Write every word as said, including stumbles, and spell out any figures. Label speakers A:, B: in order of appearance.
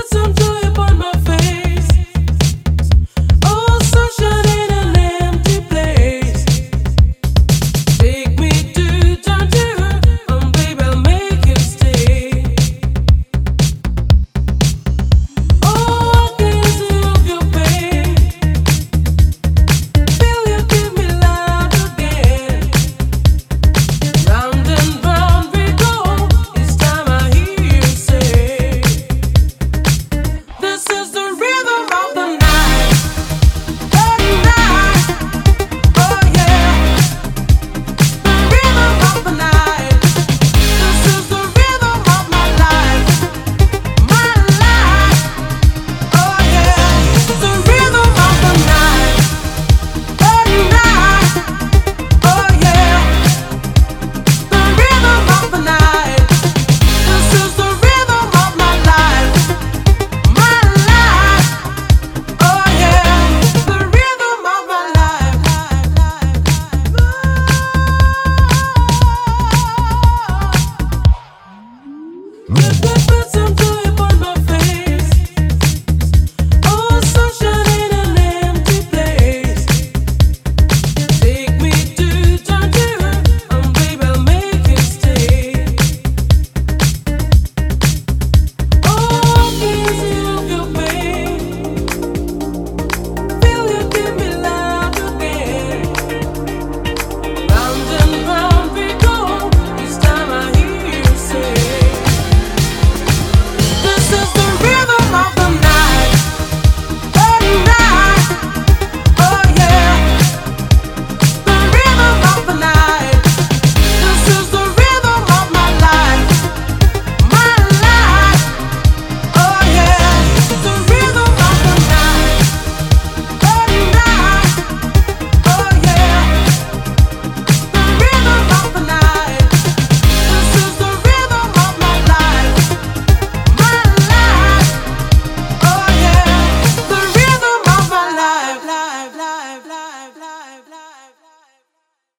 A: some joy upon my face. Oh, sunshine in an empty place. Take me to Tangier, and baby, I'll make you stay. Oh, I can feel your pain. Feel you give me loud again. Round and round we go. Each time I hear you say, this is the rhythm of the night. Every night, oh yeah. The rhythm of the night. This is the rhythm of my life. My life, oh yeah. The rhythm of the night. Every night, oh yeah. The rhythm of the night. This is the rhythm of my life. My life, oh yeah. The rhythm of my life. Put some joy